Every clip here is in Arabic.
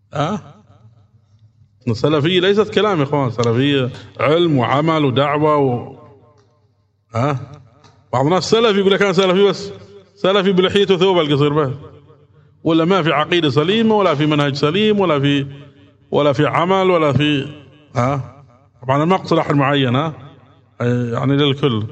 السلفية ليست كلام يا اخوان، سلفية علم وعمل ودعوة بعض الناس سلفي يقول لك انا سلفي، بس سلفي بلحيته وثوبه القصير بس، ولا ما في عقيدة سليمة ولا في منهج سليم ولا في عمل ولا في طبعا المقصد احد معين يعني للكل.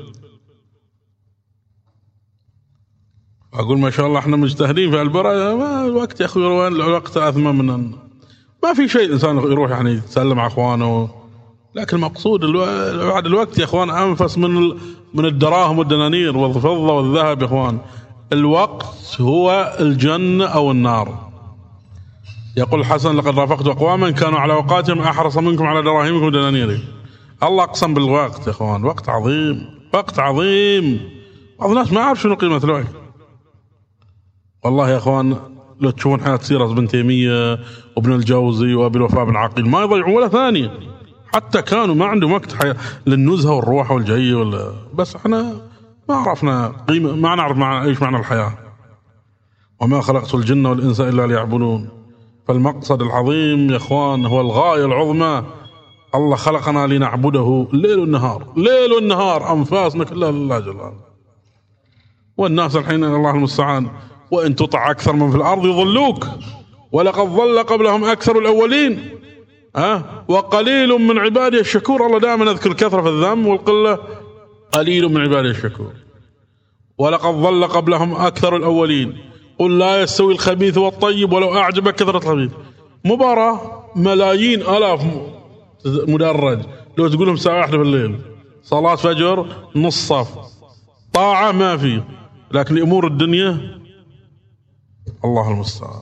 اقول ما شاء الله احنا مجتهدين في البرة، ما الوقت يا اخوي، الوقت اثمن من ما في شيء الانسان يروح يعني يتسلم على اخوانه، لكن المقصود بعد الوقت يا اخوان انفس من الدراهم والدنانير والفضة والذهب يا اخوان. الوقت هو الجنة او النار. يقول الحسن لقد رافقت اقواما كانوا على اوقاتهم احرص منكم على دراهمكم ودنانيركم. الله اقسم بالوقت يا اخوان، وقت عظيم، وقت عظيم. بعض الناس ما يعرف شنو قيمة الوقت. والله يا اخوان لو تشوفون حياة سيرة ابن تيمية وابن الجوزي وابي الوفاء بن عقيل ما يضيعون ولا ثانية، حتى كانوا ما عندهم وقت للنزهة والروح والجاية بس احنا ما عرفنا قيمة، ما نعرف ايش معنى الحياة. وما خلقت الجن والانس الا ليعبدون. فالمقصد العظيم يا اخوان هو الغاية العظمى. الله خلقنا لنعبده الليل والنهار، ليل والنهار، انفاسنا كلها لله جلاله. والناس الحين الله المستعان وإن تطع أكثر من في الأرض يضلوك ولقد ضل قبلهم أكثر الأولين وقليل من عبادي الشكور. الله دائما يذكر الكثرة في الذم والقلة، قليل من عبادي الشكور. ولقد ضل قبلهم أكثر الأولين قل لا يستوي الخبيث والطيب ولو أعجبك كثرة الخبيث. مباراة ملايين آلاف مدرج، لو تقولهم ساعة واحدة بالليل صلاة فجر نص صف، طاعة ما في، لكن أمور الدنيا الله المستعان.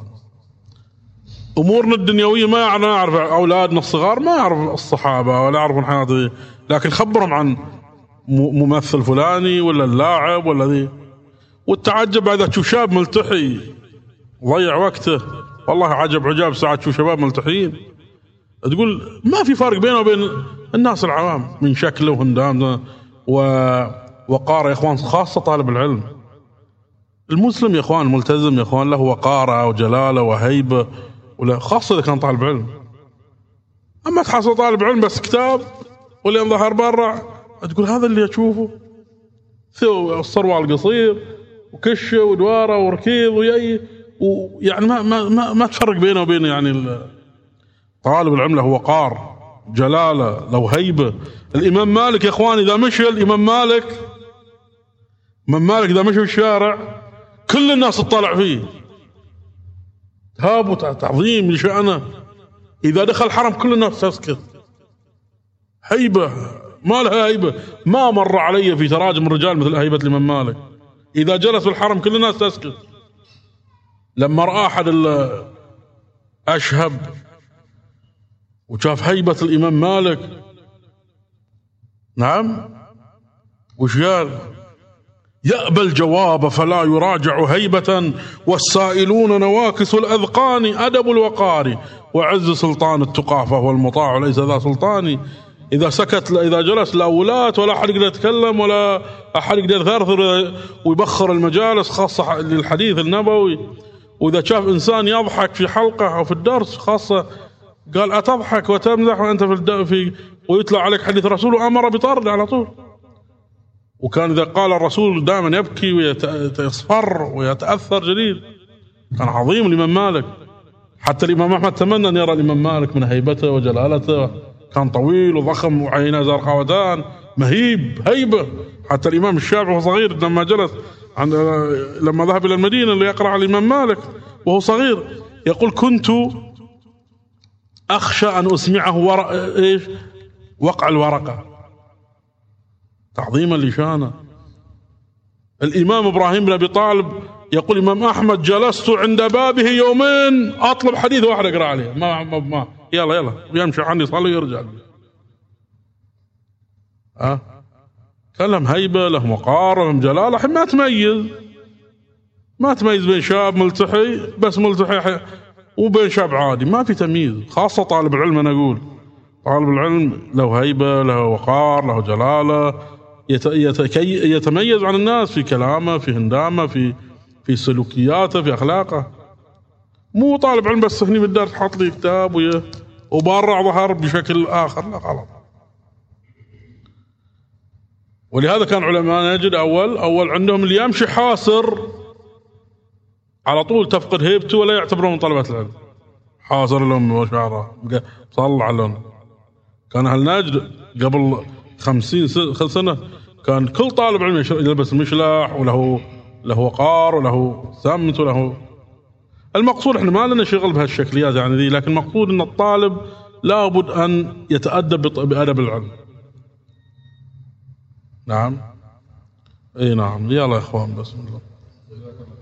أمورنا الدنيوية ما نعرف، أولادنا الصغار ما يعرف الصحابة ولا يعرفون حياته، لكن خبرهم عن ممثل فلاني ولا اللاعب ولا ذي. والتعجب إذا تشوف شاب ملتحي ضيع وقته، والله عجب ساعة تشوف شباب ملتحيين تقول ما في فرق بينه وبين الناس العوام من شكله وهندامه وقار يا إخوان، خاصة طالب العلم. المسلم يا إخوان ملتزم يا إخوان له وقارة وجلالة وهيبة، ولا خاصة إذا كان طالب علم. أما تحصل طالب علم بس كتاب واللي ظهر برا تقول هذا اللي أشوفه، الصروال القصير وكشة ودوارة وركيض ويعني ما تفرق بينه وبين يعني طالب العلم له وقار جلالة له هيبة. الإمام مالك يا إخوان إذا مشي الإمام مالك إذا مشي في الشارع كل الناس تطلع فيه، هاب وتعظيم لشأنه. إذا دخل الحرم كل الناس تسكت، هيبة ما لها هيبة. ما مر علي في تراجم الرجال مثل هيبة الإمام مالك. إذا جلس في الحرم كل الناس تسكت. لما رأى أحد أشهب وشاف هيبة الإمام مالك نعم وش قال؟ يأبى الجواب فلا يراجع هيبة والسائلون نواكس الأذقان. أدب الوقار وعز سلطان التقى فهو المطاع ليس ذا سلطان. إذا سكت إذا جلس لا ولاة ولا أحد يقدر يتكلم ولا أحد يقدر يثرثر ويبخر المجالس خاصة للحديث النبوي. وإذا شاف إنسان يضحك في حلقة أو في الدرس خاصة قال أتضحك وتمزح وأنت في ويطلع عليك حديث رسول وأمر بطرد على طول. وكان إذا قال الرسول دائما يبكي ويصفر ويتأثر جديد. كان عظيم الإمام مالك. حتى الإمام أحمد تمنى أن يرى الإمام مالك من هيبته وجلالته. كان طويل وضخم وعيناه زرقاوتان مهيب هيبة. حتى الإمام الشافعي وهو صغير لما جلس لما ذهب إلى المدينة ليقرأ على الإمام مالك وهو صغير يقول كنت أخشى أن أسمعه وقع الورقة تعظيما لشانه. الإمام إبراهيم بن أبي طالب يقول الإمام أحمد جلست عند بابه يومين أطلب حديث واحد أقرأ عليه ما يلا يمشي عني يصلي ويرجع. كان لهم هيبة لهم وقار لهم جلالة. الحين ما تميز بين شاب ملتحي بس ملتحي وبين شاب عادي، ما في تمييز. خاصة طالب العلم أنا أقول طالب العلم له هيبة له وقار له جلالة يتميز عن الناس في كلامه في هندامه في سلوكياته في أخلاقه. مو طالب علم بس هني بالدرس حاط لي كتاب وبارع ظهر بشكل آخر، لا غلط. ولهذا كان علماء نجد أول عندهم اللي يمشي حاسر على طول تفقد هيبته ولا يعتبرون من طلبة العلم، حاسر لهم وشعره صلى لهم. كان أهل نجد قبل 50 سنة كان كل طالب علم يلبس مشلح وله وقار وله سمت وله. المقصود احنا ما لنا شغل بهالشكليات يعني ذي، لكن المقصود ان الطالب لابد ان يتأدب بأدب العلم. نعم اي نعم. يلا يا اخوان بسم الله.